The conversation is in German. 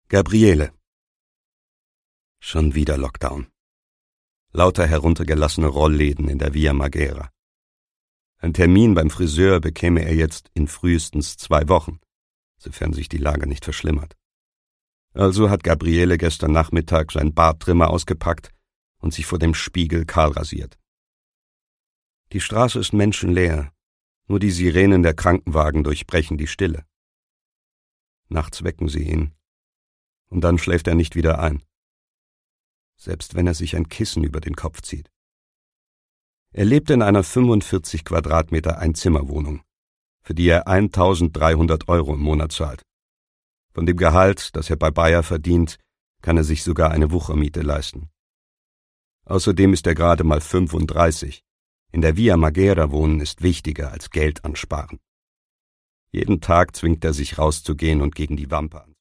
Gabriele. Schon wieder Lockdown. Lauter heruntergelassene Rollläden in der Via Marghera. Ein Termin beim Friseur bekäme er jetzt in frühestens 2 Wochen, sofern sich die Lage nicht verschlimmert. Also hat Gabriele gestern Nachmittag seinen Barttrimmer ausgepackt und sich vor dem Spiegel kahl rasiert. Die Straße ist menschenleer, nur die Sirenen der Krankenwagen durchbrechen die Stille. Nachts wecken sie ihn, und dann schläft er nicht wieder ein, selbst wenn er sich ein Kissen über den Kopf zieht. Er lebt in einer 45 Quadratmeter Einzimmerwohnung, für die er 1.300 € im Monat zahlt. Von dem Gehalt, das er bei Bayer verdient, kann er sich sogar eine Wuchermiete leisten. Außerdem ist er gerade mal 35. In der Via Marghera wohnen ist wichtiger als Geld ansparen. Jeden Tag zwingt er sich rauszugehen und gegen die Wampe an.